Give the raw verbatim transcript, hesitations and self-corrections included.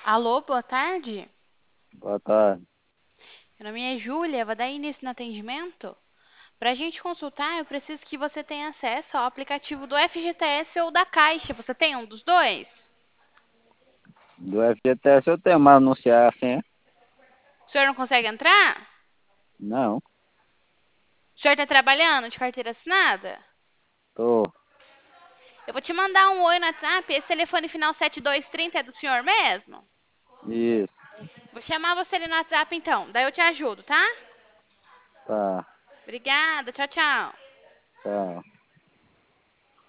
Alô, boa tarde. Boa tarde. Meu nome é Júlia, vou dar início no atendimento. Para a gente consultar, eu preciso que você tenha acesso ao aplicativo do F G T S ou da Caixa. Você tem um dos dois? Do F G T S eu tenho, mas anunciar assim, é? O senhor não consegue entrar? Não, O senhor está trabalhando de carteira assinada? tô. Eu vou te mandar um oi no WhatsApp. Esse telefone final sete dois três zero é do senhor mesmo? Isso, Vou chamar você ali no WhatsApp então, daí eu te ajudo, tá? tá, Obrigada, tchau, tchau. tá.